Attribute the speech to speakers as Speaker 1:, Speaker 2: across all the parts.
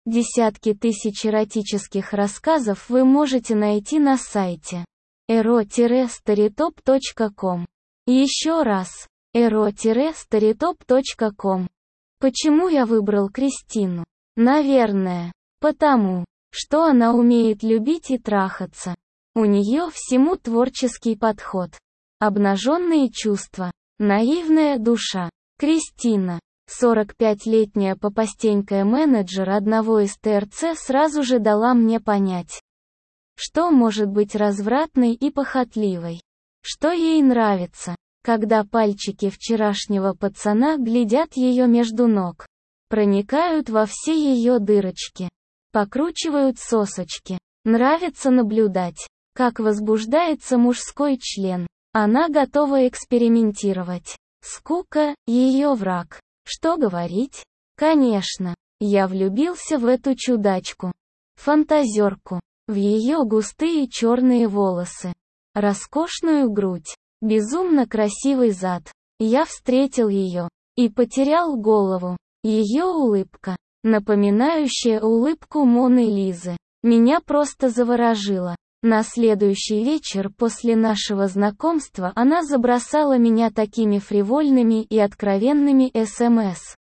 Speaker 1: Десятки тысяч эротических рассказов вы можете найти на сайте ero-storytop.com. Еще раз, ero-storytop.com. Почему я выбрал Кристину? Наверное, потому, что она умеет любить и трахаться. У нее всему творческий подход. Обнаженные чувства, наивная душа. Кристина, 45-летняя попастенькая менеджер одного из ТРЦ, сразу же дала мне понять, что может быть развратной и похотливой. Что ей нравится, когда пальчики вчерашнего пацана глядят ее между ног, проникают во все ее дырочки, покручивают сосочки. Нравится наблюдать, как возбуждается мужской член. Она готова экспериментировать. Скука – ее враг. Что говорить? Конечно, я влюбился в эту чудачку. Фантазерку. В ее густые черные волосы. Роскошную грудь. Безумно красивый зад. Я встретил ее. И потерял голову. Ее улыбка, напоминающая улыбку Моны Лизы, меня просто заворожила. На следующий вечер после нашего знакомства она забросала меня такими фривольными и откровенными СМС,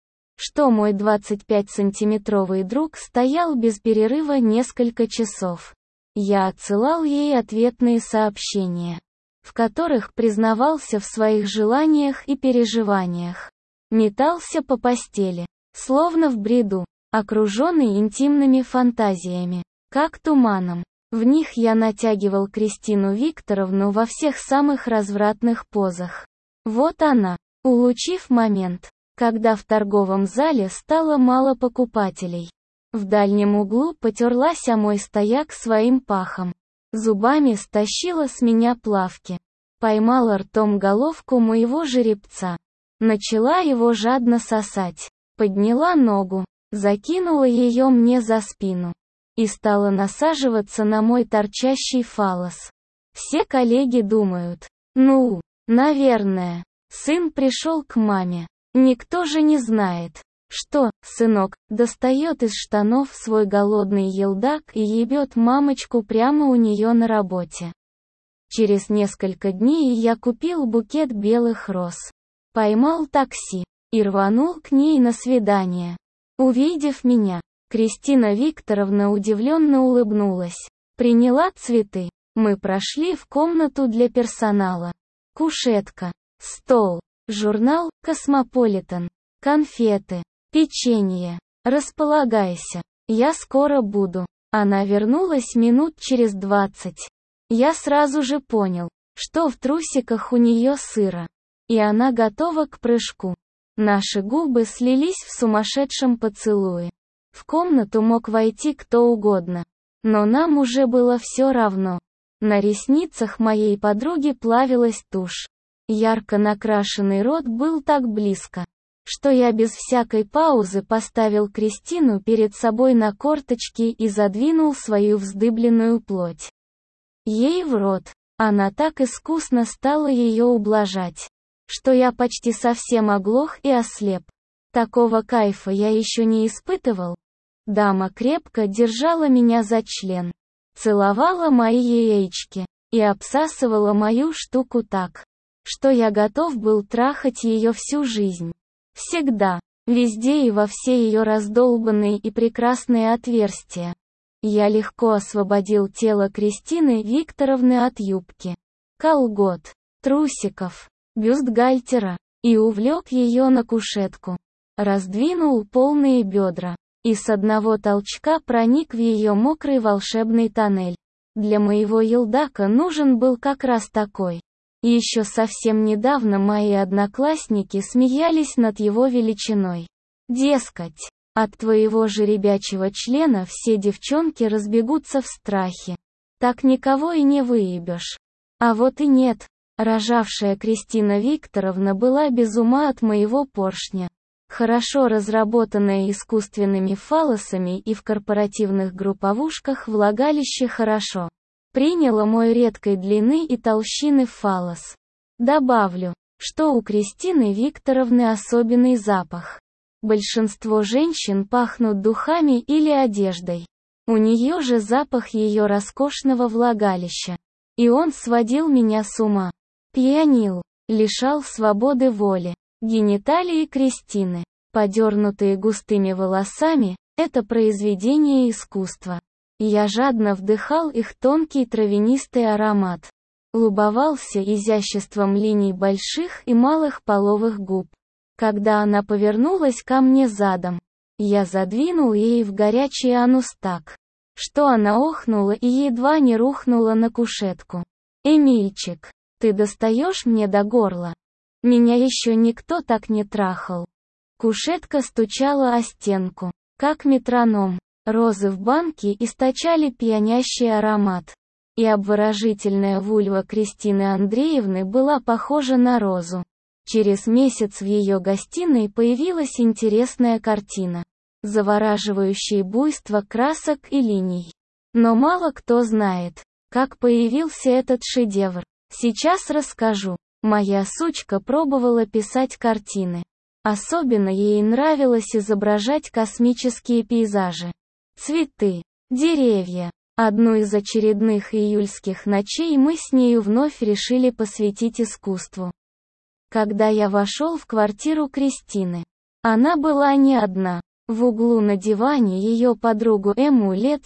Speaker 1: что мой 25-сантиметровый друг стоял без перерыва несколько часов. Я отсылал ей ответные сообщения, в которых признавался в своих желаниях и переживаниях. Метался по постели, словно в бреду, окруженный интимными фантазиями, как туманом. В них я натягивал Кристину Викторовну во всех самых развратных позах. Вот она, улучив момент, когда в торговом зале стало мало покупателей. В дальнем углу потерлась о мой стояк своим пахом. Зубами стащила с меня плавки. Поймала ртом головку моего жеребца. Начала его жадно сосать. Подняла ногу, закинула ее мне за спину. И стала насаживаться на мой торчащий фаллос. Все коллеги думают, ну, наверное, сын пришел к маме. Никто же не знает, что, сынок, достает из штанов свой голодный елдак и ебет мамочку прямо у нее на работе. Через несколько дней я купил букет белых роз. Поймал такси и рванул к ней на свидание. Увидев меня, Кристина Викторовна удивленно улыбнулась. Приняла цветы. Мы прошли в комнату для персонала. Кушетка, стол, журнал «Космополитен», конфеты, печенье. Располагайся, я скоро буду. Она вернулась минут через 20. Я сразу же понял, что в трусиках у нее сыро. И она готова к прыжку. Наши губы слились в сумасшедшем поцелуе. В комнату мог войти кто угодно. Но нам уже было все равно. На ресницах моей подруги плавилась тушь. Ярко накрашенный рот был так близко, что я без всякой паузы поставил Кристину перед собой на корточки и задвинул свою вздыбленную плоть ей в рот. Она так искусно стала ее ублажать, что я почти совсем оглох и ослеп. Такого кайфа я еще не испытывал. Дама крепко держала меня за член, целовала мои яички и обсасывала мою штуку так, что я готов был трахать ее всю жизнь. Всегда, везде и во все ее раздолбанные и прекрасные отверстия. Я легко освободил тело Кристины Викторовны от юбки, колгот, трусиков, бюстгальтера и увлек ее на кушетку. Раздвинул полные бедра. И с одного толчка проник в ее мокрый волшебный тоннель. Для моего елдака нужен был как раз такой. Еще совсем недавно мои одноклассники смеялись над его величиной. Дескать, от твоего жеребячего члена все девчонки разбегутся в страхе. Так никого и не выебешь. А вот и нет. Рожавшая Кристина Викторовна была без ума от моего поршня. Хорошо разработанное искусственными фаллосами и в корпоративных групповушках влагалище хорошо приняло мой редкой длины и толщины фаллос. Добавлю, что у Кристины Викторовны особенный запах. Большинство женщин пахнут духами или одеждой. У нее же запах ее роскошного влагалища. И он сводил меня с ума. Пьянил, лишал свободы воли. Гениталии Кристины, подернутые густыми волосами, это произведение искусства. Я жадно вдыхал их тонкий травянистый аромат. Любовался изяществом линий больших и малых половых губ. Когда она повернулась ко мне задом, я задвинул ей в горячий анус так, что она охнула и едва не рухнула на кушетку. «Эмильчик, ты достаешь мне до горла? Меня еще никто так не трахал». Кушетка стучала о стенку, как метроном. Розы в банке источали пьянящий аромат. И обворожительная вульва Кристины Андреевны была похожа на розу. Через месяц в ее гостиной появилась интересная картина. Завораживающее буйство красок и линий. Но мало кто знает, как появился этот шедевр. Сейчас расскажу. Моя сучка пробовала писать картины. Особенно ей нравилось изображать космические пейзажи. Цветы, деревья. Одну из очередных июльских ночей мы с нею вновь решили посвятить искусству. Когда я вошел в квартиру Кристины, она была не одна. В углу на диване ее подругу Эмму лет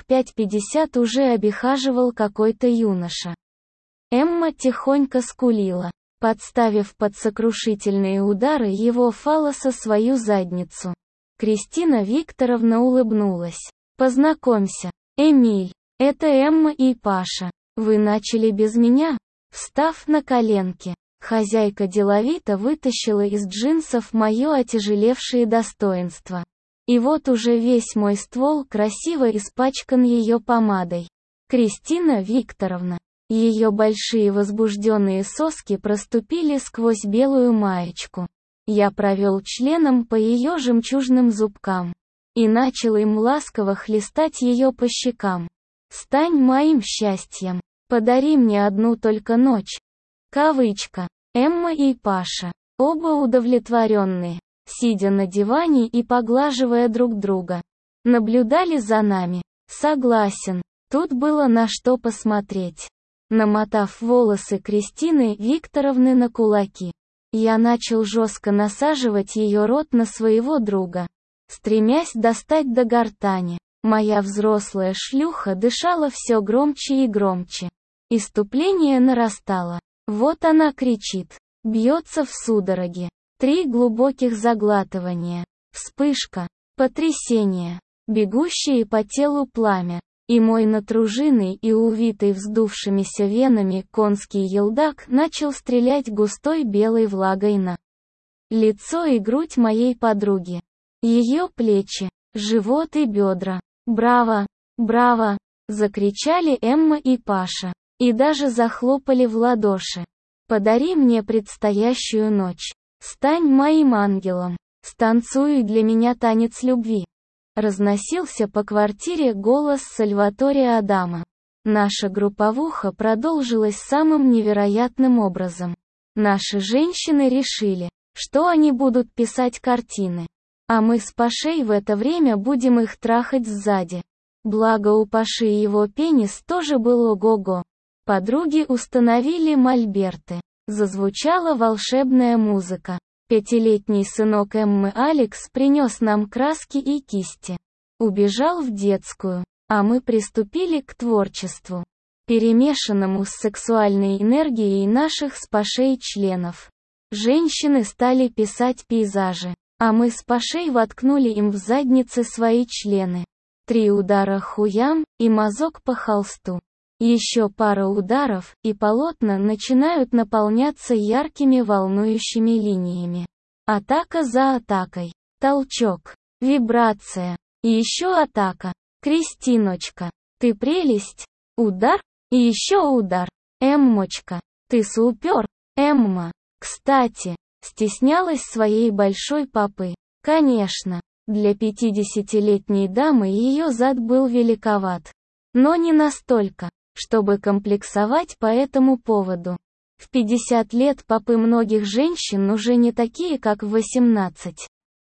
Speaker 1: 45-50 уже обихаживал какой-то юноша. Эмма тихонько скулила, подставив под сокрушительные удары его фаллоса свою задницу. Кристина Викторовна улыбнулась. «Познакомься, Эмиль, это Эмма и Паша. Вы начали без меня?» Встав на коленки, хозяйка деловито вытащила из джинсов мое отяжелевшее достоинство. И вот уже весь мой ствол красиво испачкан ее помадой. Кристина Викторовна. Ее большие возбужденные соски проступили сквозь белую маечку. Я провел членом по ее жемчужным зубкам. И начал им ласково хлестать ее по щекам. «Стань моим счастьем. Подари мне одну только ночь». Кавычка. Эмма и Паша, оба удовлетворенные, сидя на диване и поглаживая друг друга, наблюдали за нами. Согласен, тут было на что посмотреть. Намотав волосы Кристины Викторовны на кулаки, я начал жестко насаживать ее рот на своего друга, стремясь достать до гортани. Моя взрослая шлюха дышала все громче и громче. Иступление нарастало. Вот она кричит, бьется в судороге. 3 глубоких заглатывания, вспышка, потрясение, бегущее по телу пламя. И мой натруженный и увитый вздувшимися венами конский елдак начал стрелять густой белой влагой на лицо и грудь моей подруги. Ее плечи, живот и бедра. «Браво! Браво!» — закричали Эмма и Паша. И даже захлопали в ладоши. «Подари мне предстоящую ночь. Стань моим ангелом. Станцуй для меня танец любви». Разносился по квартире голос Сальваторе Адама. Наша групповуха продолжилась самым невероятным образом. Наши женщины решили, что они будут писать картины. А мы с Пашей в это время будем их трахать сзади. Благо у Паши его пенис тоже был ого-го. Подруги установили мольберты. Зазвучала волшебная музыка. 5-летний сынок Эммы Алекс принес нам краски и кисти. Убежал в детскую, а мы приступили к творчеству, перемешанному с сексуальной энергией наших с Пашей членов. Женщины стали писать пейзажи, а мы с Пашей воткнули им в задницы свои члены. 3 удара хуям, и мазок по холсту. Еще пара ударов, и полотна начинают наполняться яркими волнующими линиями. Атака за атакой. Толчок. Вибрация. И еще атака. Кристиночка, ты прелесть. Удар. И еще удар. Эммочка, ты супер. Эмма, кстати, стеснялась своей большой попы. Конечно, для 50-летней дамы ее зад был великоват. Но не настолько, чтобы комплексовать по этому поводу. В 50 лет попы многих женщин уже не такие, как в 18.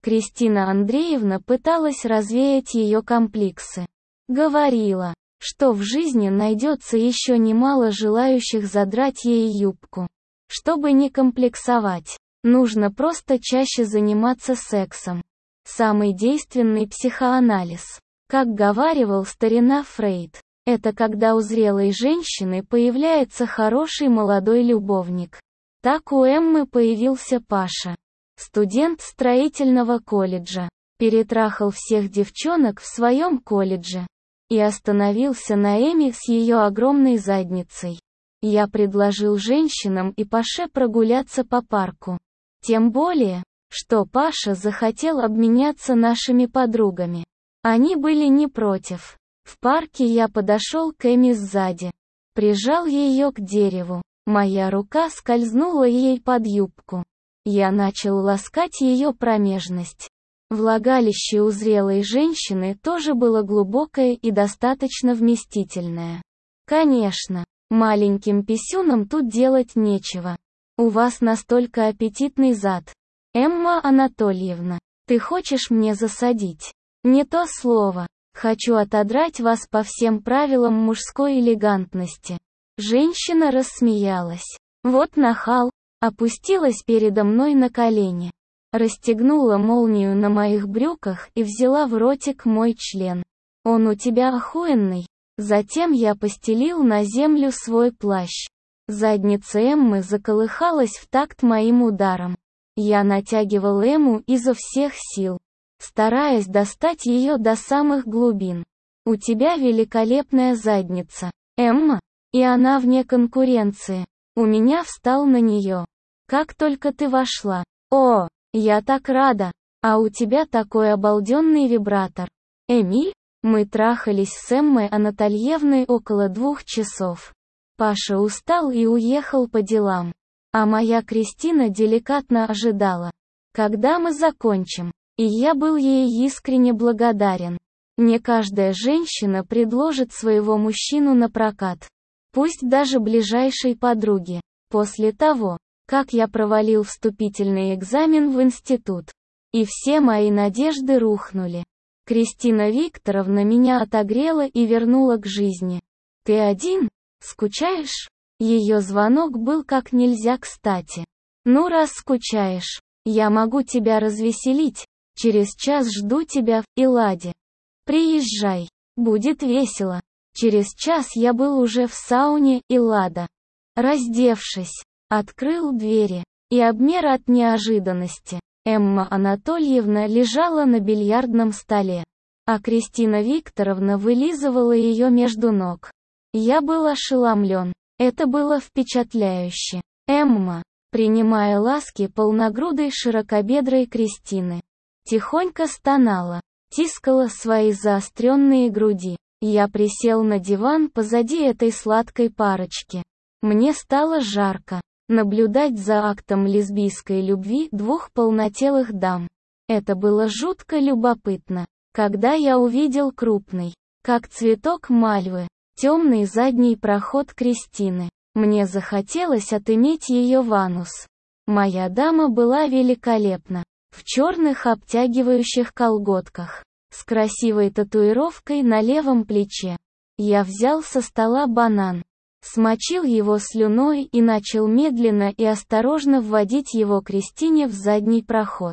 Speaker 1: Кристина Андреевна пыталась развеять ее комплексы. Говорила, что в жизни найдется еще немало желающих задрать ей юбку. Чтобы не комплексовать, нужно просто чаще заниматься сексом. Самый действенный психоанализ. Как говаривал старина Фрейд, это когда у зрелой женщины появляется хороший молодой любовник. Так у Эммы появился Паша. Студент строительного колледжа. Перетрахал всех девчонок в своем колледже. И остановился на Эмме с ее огромной задницей. Я предложил женщинам и Паше прогуляться по парку. Тем более, что Паша захотел обменяться нашими подругами. Они были не против. В парке я подошел к Эмме сзади. Прижал ее к дереву. Моя рука скользнула ей под юбку. Я начал ласкать ее промежность. Влагалище у зрелой женщины тоже было глубокое и достаточно вместительное. Конечно, маленьким писюном тут делать нечего. У вас настолько аппетитный зад. Эмма Анатольевна, ты хочешь мне засадить? Не то слово. Хочу отодрать вас по всем правилам мужской элегантности. Женщина рассмеялась. Вот нахал. Опустилась передо мной на колени. Расстегнула молнию на моих брюках и взяла в ротик мой член. Он у тебя охуенный. Затем я постелил на землю свой плащ. Задница Эммы заколыхалась в такт моим ударом. Я натягивал Эмму изо всех сил, стараясь достать ее до самых глубин. У тебя великолепная задница, Эмма, и она вне конкуренции. У меня встал на нее. Как только ты вошла. О, я так рада. А у тебя такой обалденный вибратор. Эмиль? Мы трахались с Эммой Анатольевной около 2 часов. Паша устал и уехал по делам. А моя Кристина деликатно ожидала, когда мы закончим. И я был ей искренне благодарен. Не каждая женщина предложит своего мужчину на прокат. Пусть даже ближайшей подруге. После того, как я провалил вступительный экзамен в институт. И все мои надежды рухнули. Кристина Викторовна меня отогрела и вернула к жизни. Ты один? Скучаешь? Ее звонок был как нельзя кстати. Ну раз скучаешь, я могу тебя развеселить. Через час жду тебя в Элладе. Приезжай. Будет весело. Через час я был уже в сауне Эллада. Раздевшись, открыл двери и обмер от неожиданности. Эмма Анатольевна лежала на бильярдном столе, а Кристина Викторовна вылизывала ее между ног. Я был ошеломлен. Это было впечатляюще. Эмма, принимая ласки полногрудой широкобедрой Кристины, тихонько стонала, тискала свои заостренные груди. Я присел на диван позади этой сладкой парочки. Мне стало жарко. Наблюдать за актом лесбийской любви 2 полнотелых дам. Это было жутко любопытно. Когда я увидел крупный, как цветок мальвы, темный задний проход Кристины, мне захотелось отыметь ее в анус. Моя дама была великолепна. В черных обтягивающих колготках, с красивой татуировкой на левом плече. Я взял со стола банан, смочил его слюной и начал медленно и осторожно вводить его Кристине в задний проход.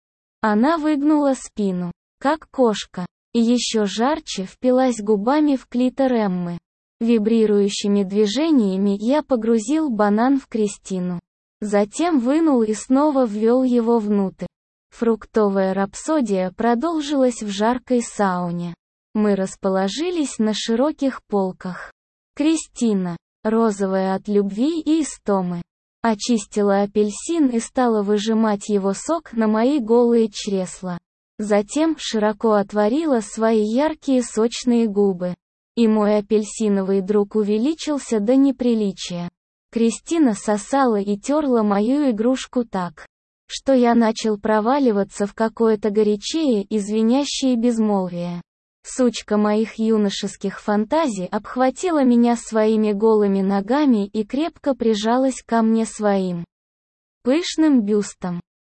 Speaker 1: Она выгнула спину, как кошка, и еще жарче впилась губами в клитор Эммы. Вибрирующими движениями я погрузил банан в Кристину. Затем вынул и снова ввел его внутрь. Фруктовая рапсодия продолжилась в жаркой сауне. Мы расположились на широких полках. Кристина, розовая от любви и истомы, очистила апельсин и стала выжимать его сок на мои голые чресла. Затем широко отворила свои яркие сочные губы. И мой апельсиновый друг увеличился до неприличия. Кристина сосала и терла мою игрушку так, что я начал проваливаться в какое-то горячее и звенящее безмолвие. Сучка моих юношеских фантазий обхватила меня своими голыми ногами и крепко прижалась ко мне своим пышным бюстом.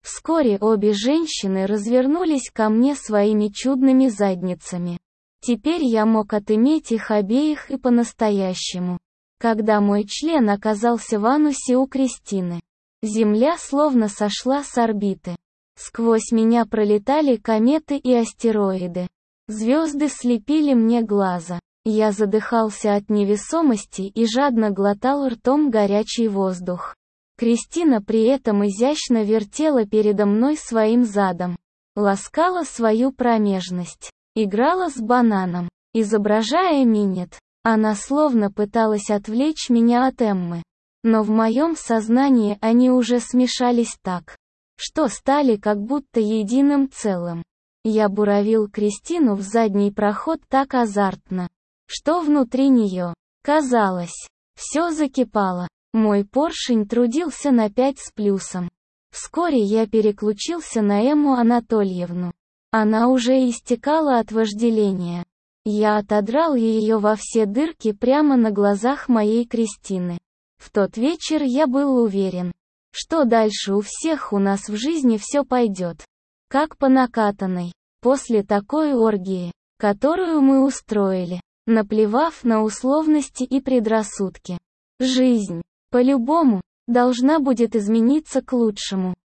Speaker 1: Вскоре обе женщины развернулись ко мне своими чудными задницами. Теперь я мог отыметь их обеих и по-настоящему. Когда мой член оказался в анусе у Кристины, Земля словно сошла с орбиты. Сквозь меня пролетали кометы и астероиды. Звезды слепили мне глаза. Я задыхался от невесомости и жадно глотал ртом горячий воздух. Кристина при этом изящно вертела передо мной своим задом, ласкала свою промежность, играла с бананом, изображая минет. Она словно пыталась отвлечь меня от Эммы. Но в моем сознании они уже смешались так, что стали как будто единым целым. Я буравил Кристину в задний проход так азартно, что внутри нее, казалось, все закипало. Мой поршень трудился на 5 с плюсом. Вскоре я переключился на Эмму Анатольевну. Она уже истекала от вожделения. Я отодрал ее во все дырки прямо на глазах моей Кристины. В тот вечер я был уверен, что дальше у всех у нас в жизни все пойдет как по накатанной. После такой оргии, которую мы устроили, наплевав на условности и предрассудки, жизнь, по-любому, должна будет измениться к лучшему.